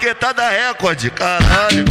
Marquetada Record, caralho.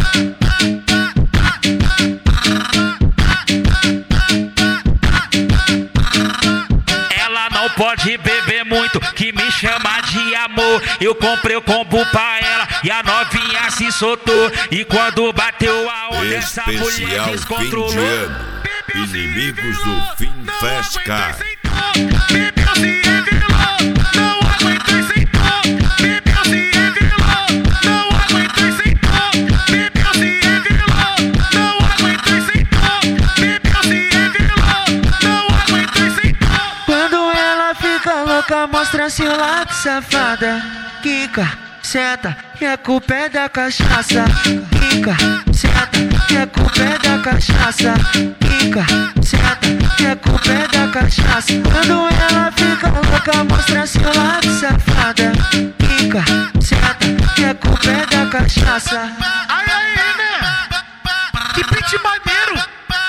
Ela não pode beber muito, que me chama de amor. Eu comprei o combo pra ela e a novinha se soltou. E quando bateu a onda, essa mulher descontrolou. Fim de ano. Inimigos do Fim Fast Car. Bebeu se revelou, não aguentou e sentou. Bebeu se revelou, não aguentou e sentou. Bebeu se revelou, não aguentou e sentou. Bebeu se revelou, não aguentou e sentou. Quando ela fica louca, mostra seu lado, safada. Quica, senta, e a culpa é da cachaça. Quica, senta, e a culpa é da cachaça. Quica, senta, e a culpa é da cachaça. Quando ela fica louca, mostra seu lado, safada. Quica, senta, e a culpa é da cachaça. Ai, ai, né? Que beat maneiro.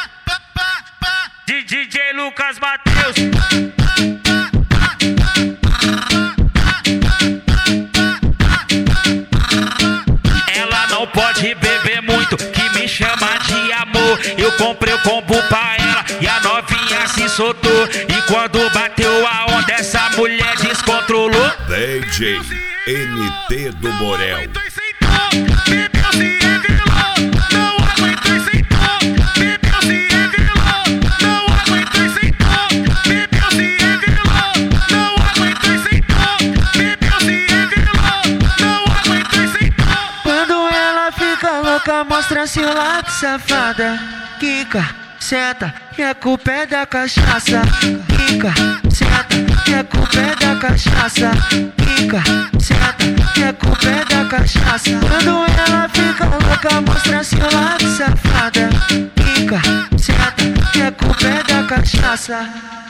De DJ Lucas Mateus. Ela não pode beber muito, que me chama de amor. Eu comprei o combo pra ela e a novinha se soltou. E quando bateu a onda, essa mulher descontrolou. DJ NT do Borel. Bebeu se revelou, não aguentou e sentou. Bebeu se revelou, não aguentou e sentou. Bebeu se revelou, não aguentou e sentou. Bebeu se revelou, não aguentou e sentou. Quando ela fica louca, mostra seu lado, safada. Quica, senta, e a culpa é da cachaça. Quica, senta, e a culpa é da cachaça. Quica, senta, e a culpa é da cachaça. Quando ela fica louca, mostra seu lado, safada. Quica, senta, e a culpa é da cachaça.